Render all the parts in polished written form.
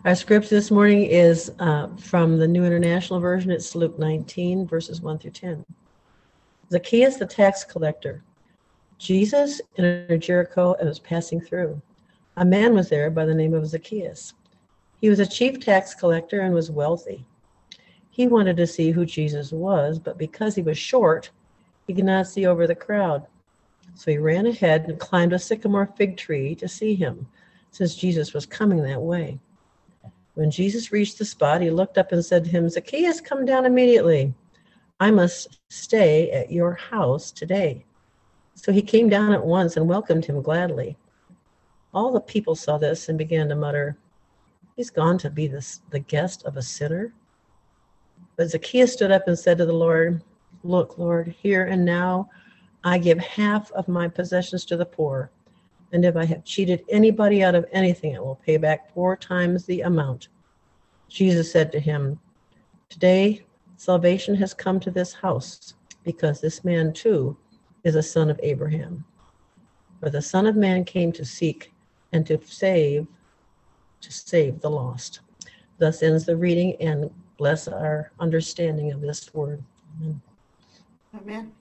Our script this morning is from the New International Version. It's Luke 19, verses 1 through 10. Zacchaeus the tax collector. Jesus entered Jericho and was passing through. A man was there by the name of Zacchaeus. He was a chief tax collector and was wealthy. He wanted to see who Jesus was, but because he was short, he could not see over the crowd. So he ran ahead and climbed a sycamore fig tree to see him, since Jesus was coming that way. When Jesus reached the spot, he looked up and said to him, Zacchaeus, come down immediately. I must stay at your house today. So he came down at once and welcomed him gladly. All the people saw this and began to mutter, he's gone to be the guest of a sinner. But Zacchaeus stood up and said to the Lord, look, Lord, here and now I give half of my possessions to the poor. And if I have cheated anybody out of anything, I will pay back 4 times the amount. Jesus said to him, today salvation has come to this house, because this man too is a son of Abraham. For the Son of Man came to seek and to save the lost. Thus ends the reading, and bless our understanding of this word. Amen. Amen.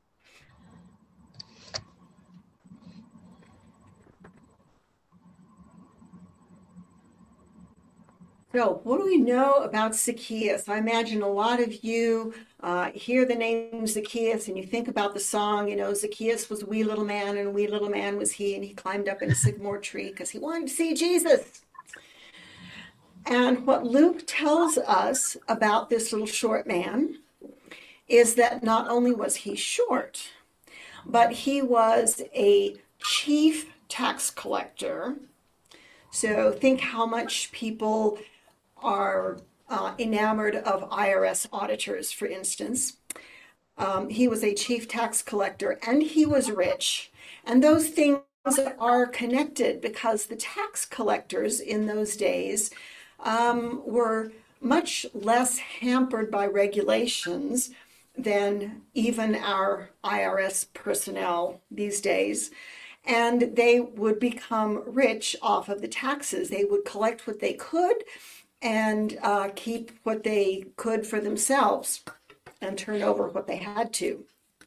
So what do we know about Zacchaeus? I imagine a lot of you hear the name Zacchaeus and you think about the song, Zacchaeus was a wee little man and a wee little man was he, and he climbed up in a sycamore tree because he wanted to see Jesus. And what Luke tells us about this little short man is that not only was he short, but he was a chief tax collector. So think how much people are enamored of IRS auditors, for instance. He was a chief tax collector and he was rich. And those things are connected because the tax collectors in those days were much less hampered by regulations than even our IRS personnel these days. And they would become rich off of the taxes. They would collect what they could and keep what they could for themselves and turn over what they had to.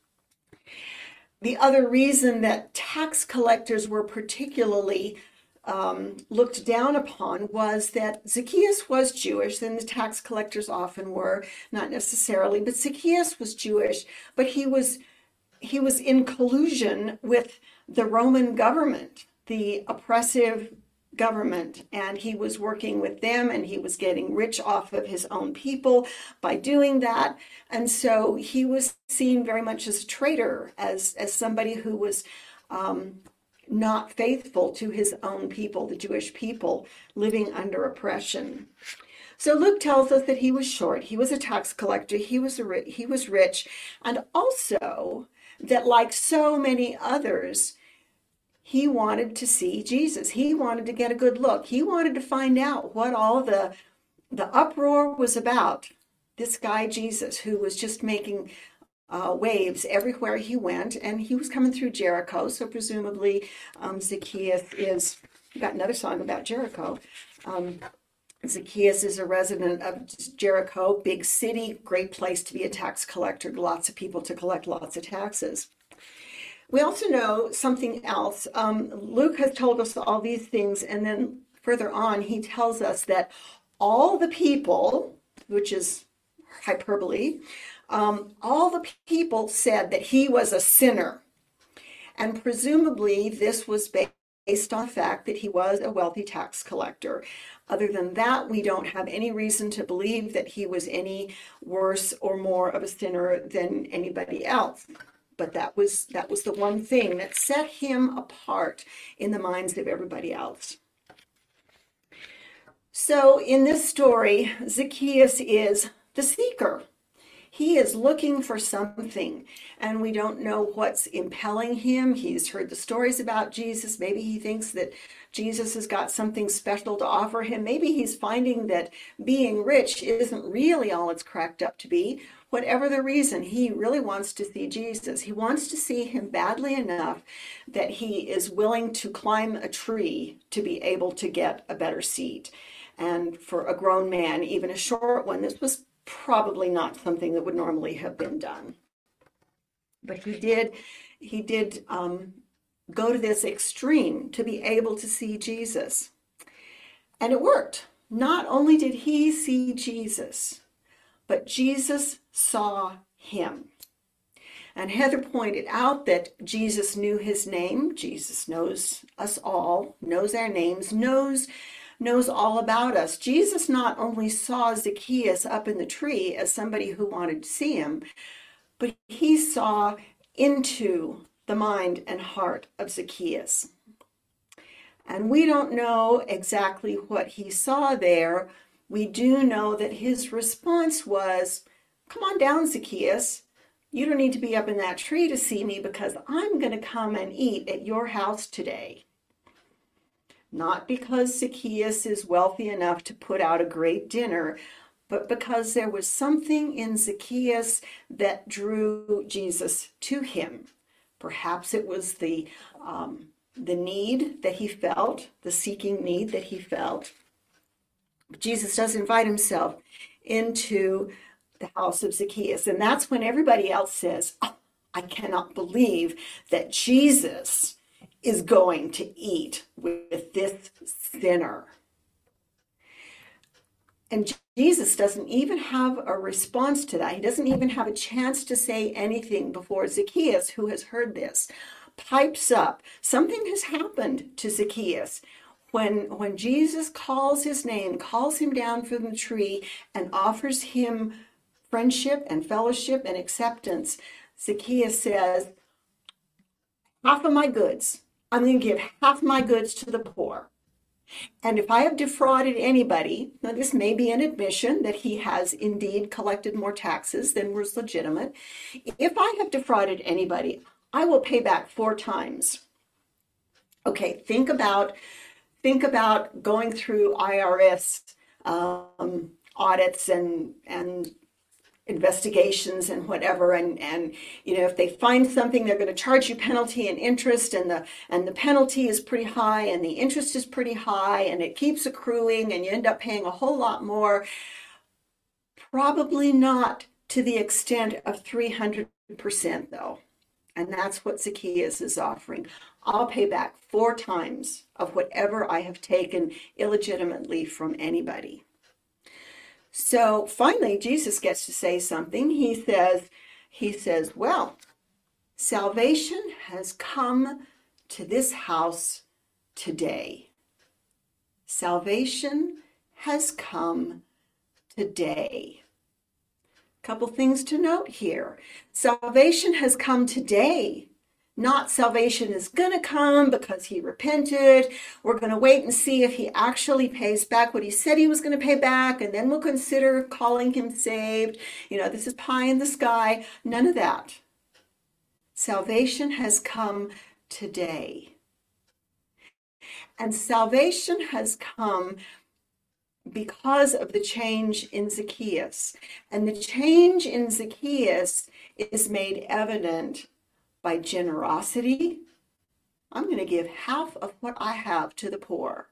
The other reason that tax collectors were particularly looked down upon was that Zacchaeus was Jewish, and the tax collectors often were, not necessarily, but Zacchaeus was Jewish, but he was in collusion with the Roman government, the oppressive government, and he was working with them, and he was getting rich off of his own people by doing that. And so he was seen very much as a traitor, as somebody who was not faithful to his own people, the Jewish people, living under oppression. So Luke tells us that he was short, he was a tax collector, he was rich, and also that, like so many others, he wanted to see Jesus. He wanted to get a good look. He wanted to find out what all the uproar was about. This guy, Jesus, who was just making waves everywhere he went, and he was coming through Jericho, so presumably Zacchaeus is, we got another song about Jericho. Zacchaeus is a resident of Jericho, big city, great place to be a tax collector, lots of people to collect lots of taxes. We also know something else. Luke has told us all these things, and then further on, he tells us that all the people, which is hyperbole, all the people said that he was a sinner. And presumably this was based on the fact that he was a wealthy tax collector. Other than that, we don't have any reason to believe that he was any worse or more of a sinner than anybody else. But that was the one thing that set him apart in the minds of everybody else. So in this story, Zacchaeus is the seeker. He is looking for something, and we don't know what's impelling him. He's heard the stories about Jesus. Maybe he thinks that Jesus has got something special to offer him. Maybe he's finding that being rich isn't really all it's cracked up to be. Whatever the reason, he really wants to see Jesus. He wants to see him badly enough that he is willing to climb a tree to be able to get a better seat. And for a grown man, even a short one, this was probably not something that would normally have been done. But he did go to this extreme to be able to see Jesus. And it worked. Not only did he see Jesus, but Jesus saw him. And Heather pointed out that Jesus knew his name. Jesus knows us all, knows our names, knows all about us. Jesus not only saw Zacchaeus up in the tree as somebody who wanted to see him, but he saw into the mind and heart of Zacchaeus. And we don't know exactly what he saw there. We do know that his response was, "Come on down, Zacchaeus. You don't need to be up in that tree to see me because I'm going to come and eat at your house today." Not because Zacchaeus is wealthy enough to put out a great dinner, but because there was something in Zacchaeus that drew Jesus to him. Perhaps it was the need that he felt, the seeking need that he felt. But Jesus does invite himself into the house of Zacchaeus. And that's when everybody else says, "Oh, I cannot believe that Jesus is going to eat with this sinner." And Jesus doesn't even have a response to that. He doesn't even have a chance to say anything before Zacchaeus, who has heard this, pipes up. Something has happened to Zacchaeus. When Jesus calls his name, calls him down from the tree, and offers him friendship and fellowship and acceptance, Zacchaeus says, "Half of my goods, I'm going to give half my goods to the poor. And if I have defrauded anybody," now this may be an admission that he has indeed collected more taxes than was legitimate. "If I have defrauded anybody, I will pay back 4 times. Okay, think about going through IRS audits and investigations and whatever, and if they find something, they're going to charge you penalty and interest, and the penalty is pretty high and the interest is pretty high, and it keeps accruing, and you end up paying a whole lot more. Probably not to the extent of 300% though. And that's what Zacchaeus is offering. I'll pay back 4 times of whatever I have taken illegitimately from anybody. So finally, Jesus gets to say something. He says, "Well, salvation has come to this house today. Salvation has come today." Couple things to note here. Salvation has come today. Not salvation is going to come because he repented. We're going to wait and see if he actually pays back what he said he was going to pay back, and then we'll consider calling him saved. This is pie in the sky. None of that. Salvation has come today. And salvation has come because of the change in Zacchaeus. And the change in Zacchaeus is made evident by generosity. "I'm going to give half of what I have to the poor."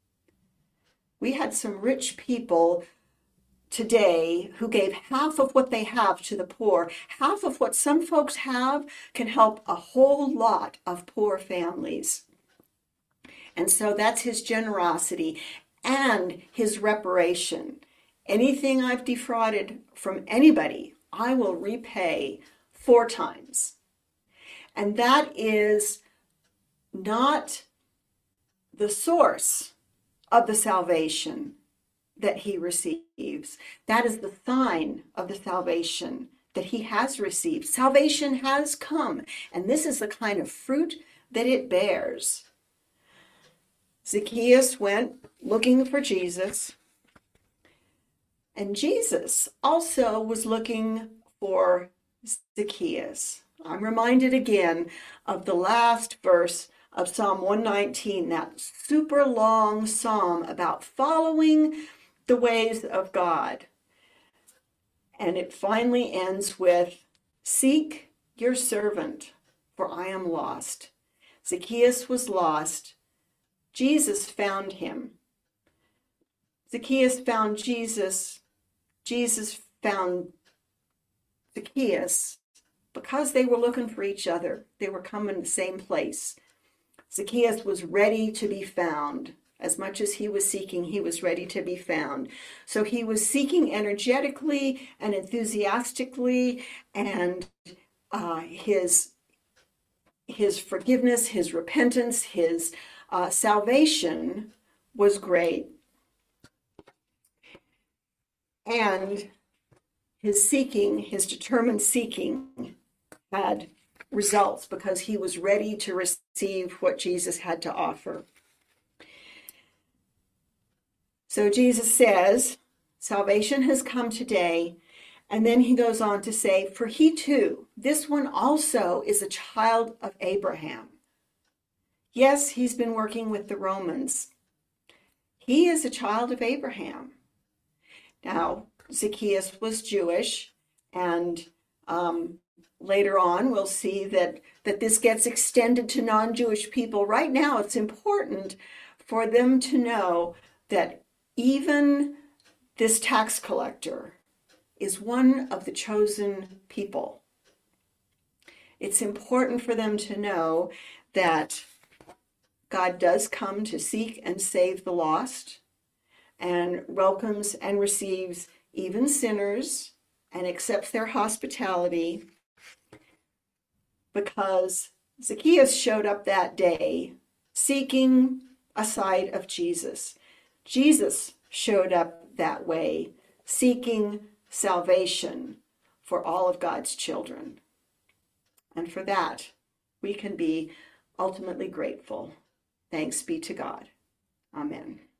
We had some rich people today who gave half of what they have to the poor. Half of what some folks have can help a whole lot of poor families. And so that's his generosity and his reparation. Anything I've defrauded from anybody, I will repay 4 times. And that is not the source of the salvation that he receives. That is the sign of the salvation that he has received. Salvation has come, and this is the kind of fruit that it bears. Zacchaeus went looking for Jesus, and Jesus also was looking for Zacchaeus. I'm reminded again of the last verse of Psalm 119, that super long psalm about following the ways of God. And it finally ends with, "Seek your servant, for I am lost." Zacchaeus was lost. Jesus found him. Zacchaeus found Jesus. Jesus found Zacchaeus because they were looking for each other. They were coming to the same place. Zacchaeus was ready to be found. As much as he was seeking, he was ready to be found. So he was seeking energetically and enthusiastically, and his forgiveness, his repentance, his salvation was great. And his seeking, his determined seeking, had results because he was ready to receive what Jesus had to offer. So Jesus says, salvation has come today. And then he goes on to say, for he too, this one also is a child of Abraham. Yes, he's been working with the Romans. He is a child of Abraham. Now, Zacchaeus was Jewish, and later on we'll see that this gets extended to non-Jewish people. Right now, it's important for them to know that even this tax collector is one of the chosen people. It's important for them to know that God does come to seek and save the lost, and welcomes and receives even sinners and accepts their hospitality, because Zacchaeus showed up that day seeking a sight of Jesus. Jesus showed up that way seeking salvation for all of God's children. And for that, we can be ultimately grateful. Thanks be to God. Amen.